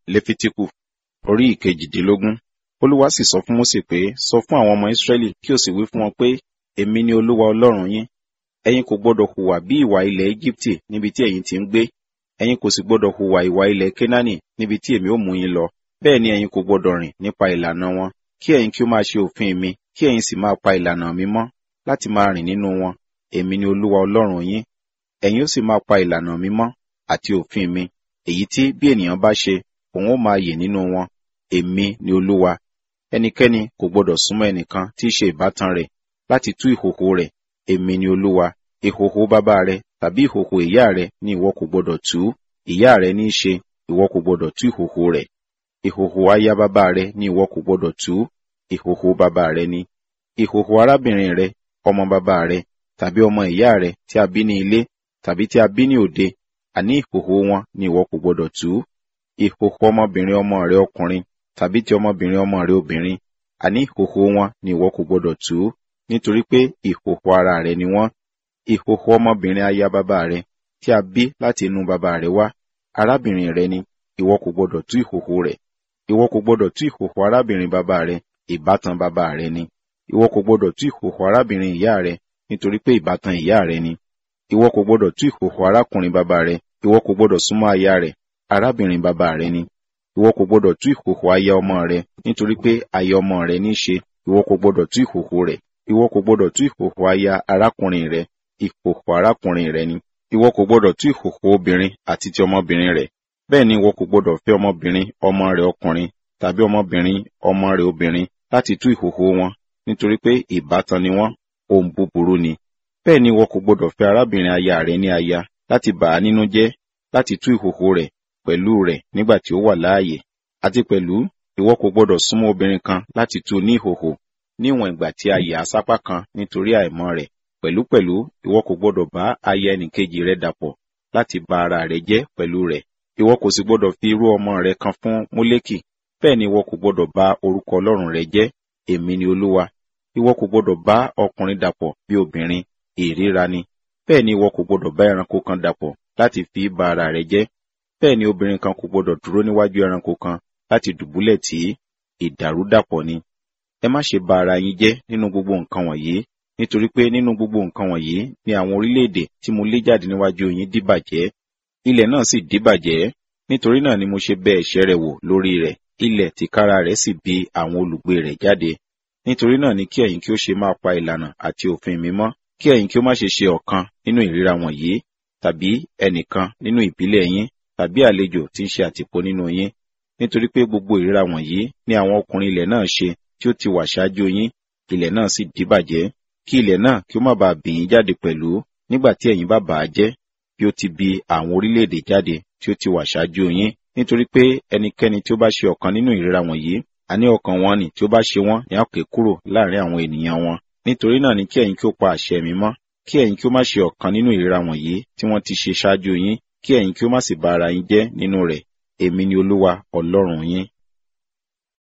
Léfítíkù orí ìkejìdínlógún. Olúwa sì sọ fún Mósè pé, sọ fún àwọn ọmọ Ísírẹ́lì kí o sì wí fún wọn pé, èmi ni Olúwa Ọlọ́run yín. Ẹ̀yin kò gbọdọ̀ hùwà bí ìwà ilẹ̀ Égíptì níbi tí ẹ̀yin ti ń gbé. Ẹ̀yin kò sì gbọdọ̀ hùwà ìwà ilẹ̀ Kénáánì níbi tí èmi ó mú yín lọ. Bẹ́ẹ̀ ni ẹ̀yin kò gbọdọ̀ rìn nípa ìlànà wọn, kí ẹ̀yin kí ó máa ṣe òfin mi, kí ẹ̀yin sì máa pa ìlànà mi mọ́, láti máa rìn nínú wọn. Èmi ni Olúwa Ọlọ́run yín. Ẹ̀yin ó sì máa pa ìlànà mi mọ́ àti òfin mi, èyí tí bí ènìyàn bá ṣe, òun ó máa yè nínú wọn. Èmi ni Olúwa. Ẹnikẹ́ni kò gbọdọ̀ súnmọ́ ẹnìkan tí í ṣe ìbátan rẹ̀ láti tú ìhòhò rẹ̀. Èmi ni Olúwa. Ìhòhò bàbá rẹ tàbí ìhòhò ìyá rẹ ni ìwọ kò gbọdọ̀ tú. Ìyá rẹ ní í ṣe, ìwọ kò gbọdọ̀ tú ìhòhò rẹ̀. Ìhòhò aya bàbá rẹ ni ìwọ kò gbọdọ̀ tú. Ìhòhò bàbá rẹ ni. Ìhòhò arábìnrin rẹ, ọmọ bàbá rẹ, tàbí ọmọ ìyá rẹ tí a bí ní ilé, tàbí tí a bí ní òde, àní ìhòhò wọn ni ìwọ kò gbọdọ̀ tú. Ìhòhò ọmọbìnrin ọmọ rẹ ọkùnrin, tàbí ti ọmọbìnrin ọmọ rẹ obìnrin, àní ìhòhò wọn ni ìwọ kò gbọdọ̀ tú, nítorí pé ìhòhò ara rẹ ni wọ́n. Ìhòhò ọmọbìnrin aya bàbá rẹ, tí a bí láti inú bàbá rẹ wá, arábìnrin rẹ ni, ìwọ kò gbọdọ̀ tú ìhòhò rẹ̀. Ìwọ kò gbọdọ̀ tú ìhòhò arábìnrin bàbá rẹ, ìbátan bàbá rẹ ni. Ìwọ kò gbọdọ̀ tú ìhòhò arábìnrin ìyá rẹ, nítorí pé ìbátan ìyá rẹ ni. Ìwọ kò gbọdọ̀ tú ìhòhò arákùnrin bàbá rẹ. Ìwọ kò gbọdọ̀ súnmọ́ aya rẹ̀, arábìnrin bàbá rẹ ni. Ìwọ kò gbọdọ̀ tú ìhòhò aya ọmọ rẹ, nítorí pé aya ọmọ rẹ ní í ṣe. Ìwọ kò gbọdọ̀ tú ìhòhò rẹ̀. Ìwọ kò gbọdọ̀ tú ìhòhò aya arákùnrin rẹ, ìhòhò arákùnrin rẹ ni. Ìwọ kò gbọdọ̀ tú ìhòhò obìnrin àti ti ọmọbìnrin rẹ̀. Bẹ́ẹ̀ ni ìwọ kò gbọdọ̀ fẹ́ ọmọbìnrin ọmọ rẹ ọkùnrin tàbí ọmọbìnrin ọmọ rẹ obìnrin láti tú ìhòhò wọn, nítorí pé ìbátan ni wọ́n, ohun búburú ni. Bẹ́ẹ̀ ni ìwọ kò gbọdọ̀ fẹ́ arábìnrin aya rẹ ní aya láti bà á nínú jẹ́, láti tú ìhòhò rẹ̀ pẹ̀lú rẹ̀ nígbà tí ó wà láàyè. Àti pẹ̀lú, ìwọ kò gbọdọ̀ súnmọ́ obìnrin kan láti tú ní ìhòhò, níwọ̀n ìgbà tí a yà á sápá kan nítorí àìmọ́ rẹ̀. Pẹ̀lúpẹ̀lú, ìwọ kò gbọdọ̀ bá aya ẹnìkejì rẹ dàpọ̀ láti ba ara rẹ jẹ́ pẹ̀lú rẹ̀. Ìwọ kò sì gbọdọ̀ fi irú ọmọ rẹ kan fún Mólékì. Bẹ́ẹ̀ ni ìwọ kò gbọdọ̀ ba orúkọ Ọlọ́run rẹ jẹ́. Èmi ni Olúwa. Ìwọ kò gbọdọ̀ bá ọkùnrin dàpọ̀ bí obìnrin, ìríra ni. Bẹ́ẹ̀ ni ìwọ kò gbọdọ̀ bá ẹranko kan dàpọ̀ láti fi ba ara rẹ jẹ́. Bẹ́ẹ̀ ni obìnrin kan kò gbọdọ̀ dúró níwájú ẹranko kan láti dùbúlẹ̀ tì í. Ìdàrúdàpọ̀ ni. Ẹ má ṣe ba ara yín jẹ́ nínú gbogbo nǹkan wọ̀nyí, nítorí pé nínú gbogbo nǹkan wọ̀nyí ni àwọn orílẹ̀-èdè tí mo lé jáde níwájú yín dìbàjẹ́. Ilẹ̀ náà sì dìbàjẹ́. Nítorí náà ni mo ṣe bẹ̀ ẹ̀ṣẹ̀ rẹ̀ wò lórí rẹ̀. Ilẹ̀ tìkára rẹ̀ sì bí àwọn olùgbé rẹ̀ jáde. Nítorí náà ni kí ẹ̀yin kí ó ṣe máa pa ìlànà àti òfin mi mọ́, kí ẹ̀yin kí ó má ṣe ṣe ọ̀kan nínú ìríra wọ̀nyí, tàbí ẹnìkan nínú ìbílẹ̀ yín, tàbí àlejò tí ń ṣe àtìpó nínú yín. Nítorí pé gbogbo ìríra wọ̀nyí ni àwọn ọkùnrin ilẹ̀ náà ṣe tí ó ti wà ṣáájú yín, ilẹ̀ náà sì dìbàjẹ́. Kí ilẹ̀ náà kí ó má bàa bì yín jáde pẹ̀lú, nígbà tí ẹ̀yin bá bà á jẹ́, bí ó ti bi àwọn orílẹ̀-èdè jáde tí ó ti wà ṣáájú yín. Nítorí pé ẹnikẹ́ni tí ó bá ṣe ọ̀kan nínú ìríra wọ̀nyí, àní ọkàn wọn ni tí ó bá ṣe wọ́n ni a ó ké kúrò láàrin àwọn ènìyàn wọn. Nítorí náà ni kí ẹ̀yin kí ó pa àṣẹ mi mọ́, kí ẹ̀yin kí ó má ṣe ọ̀kan nínú ìríra wọ̀nyí tí wọ́n ti ṣe ṣáájú yín, kí ẹ̀yin kí ó má sì ba ara yín jẹ́ nínú rẹ̀. Èmi ni Olúwa Ọlọ́run yín.